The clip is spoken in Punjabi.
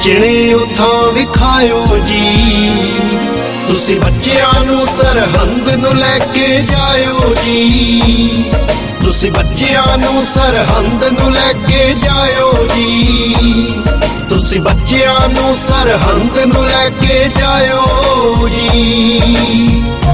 ਚਿਣੇ ਉਥਾਂ ਵਿਖਾਇਓ ਜੀ, ਤੁਸੀਂ ਬੱਚਿਆਂ ਨੂੰ ਸਰਹੰਦ ਨੂੰ ਲੈ ਕੇ ਜਾਇਓ ਜੀ, ਤੁਸੀਂ ਬੱਚਿਆਂ ਨੂੰ ਸਰਹੰਦ ਨੂੰ ਲੈ ਕੇ ਜਾਇਓ ਜੀ, ਤੁਸੀਂ ਬੱਚਿਆਂ ਨੂੰ ਸਰਹੰਦ ਨੂੰ ਲੈ ਕੇ ਜਾਇਓ ਜੀ।